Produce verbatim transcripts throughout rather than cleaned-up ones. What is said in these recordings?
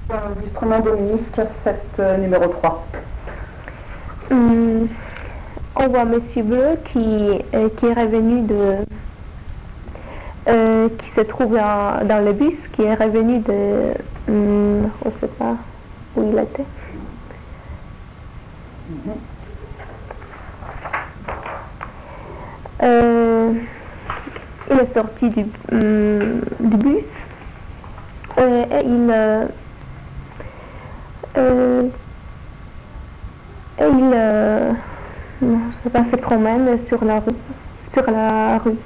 Enregistrement Dominique, cassette euh, numéro trois. Hum, on voit Monsieur Bleu qui, euh, qui est revenu de... Euh, qui se trouve en- dans le bus, qui est revenu de... hum, on ne sait pas où il était. Mhm. Euh, il est sorti du, hum, du bus euh, et il... euh, euh, et il... euh, non, je sais pas, se promène sur la rue. Sur la rue.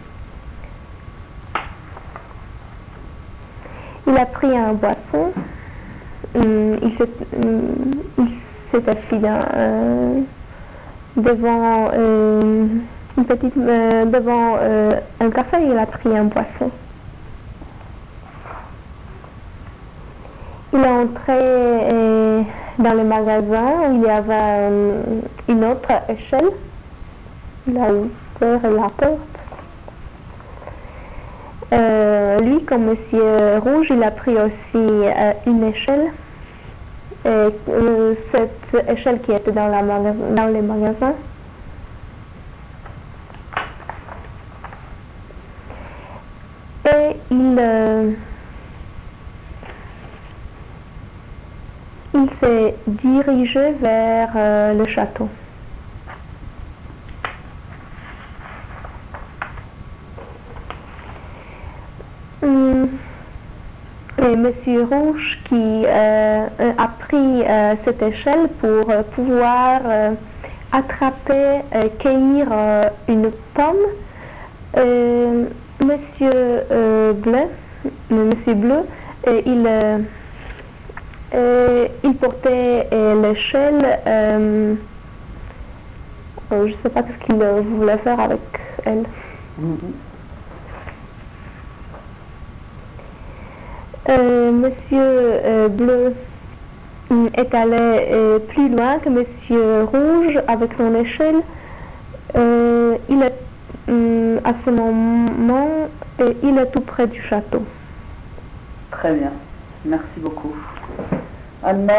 Il a pris un boisson. Hum, il s'est hum, il s'est assis dans, euh, devant euh, une petite euh, devant euh, un café. Il a pris un boisson. Il est entré euh, dans le magasin où il y avait euh, une autre échelle. Il a ouvert la porte. Euh, lui, comme Monsieur Rouge, il a pris aussi euh, une échelle. Et, euh, cette échelle qui était dans, la magasin, dans les magasins. Et il, euh, il s'est dirigé vers euh, le château. Hum, Et Monsieur Rouge qui euh, a pris euh, cette échelle pour euh, pouvoir euh, attraper, euh, cueillir euh, une pomme. Euh, Monsieur euh, Bleu, Monsieur Bleu, euh, il, euh, euh, il portait euh, l'échelle. Euh, euh, je ne sais pas ce qu'il euh, voulait faire avec elle. Mhm. Euh, Monsieur euh, Bleu hum, est allé euh, plus loin que Monsieur Rouge avec son échelle. Euh, il est hum, à ce moment, euh, il est tout près du château. Très bien, merci beaucoup. Anna